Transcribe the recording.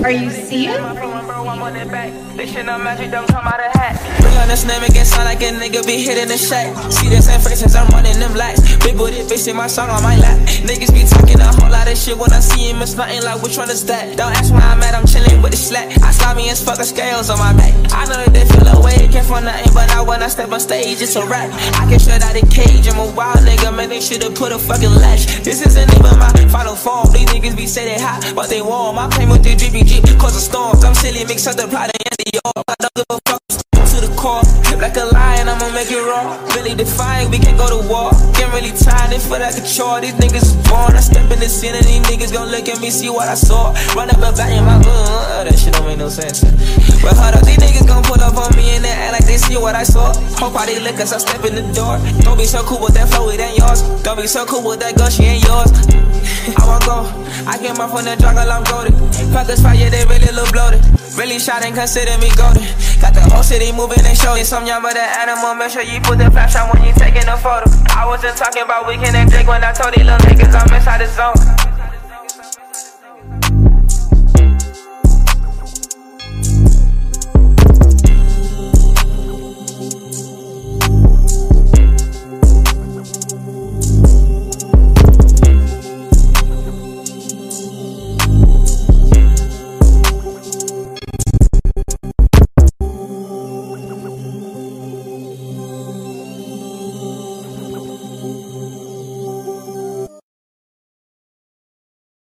Are you seeing? This shit no magic, don't come out of hat. Bring on this name again, sound like a nigga be hitting the shack. See the same faces, I'm running them lights. Big booty bitch, see my song on my lap. Niggas be talking a whole lot of shit when I see him, it's nothing like which one is that. Don't ask where I'm at, I'm chilling with the slack. I saw me as fucking scales on my back. I know that they feel away, it came from nothing, but now when I step on stage, it's a rap. I can shut out the cage, I'm a wild nigga, man, they should've put a fucking latch. This isn't even my final form, these niggas be say they hot, but they warm. I came with the drippy drip, cause of storms. I'm silly, mix up the plot and the yard. I don't give a fuck, to the core. Like a lion, I'ma make it raw. Really defiant, we can go to war. Can't really tie it for that control. These niggas is born. I step in the scene and these niggas gon' look at me, see what I saw. Run up a back in my that shit don't make no sense. But hold up, these niggas gon' pull up on me and they act like they see what I saw. Hope how they look as I step in the door. Don't be so cool with that flow, it ain't yours. Don't be so cool with that girl, she ain't yours. I won't go, I came up from the jungle, I'm goated. Crackers fire, they really look bloated. Really shot and consider me golden. Got the whole city moving and showing. Some young but the animal, make sure you put the flash on when you taking a photo. I wasn't talking about weekend and drink when I told these little niggas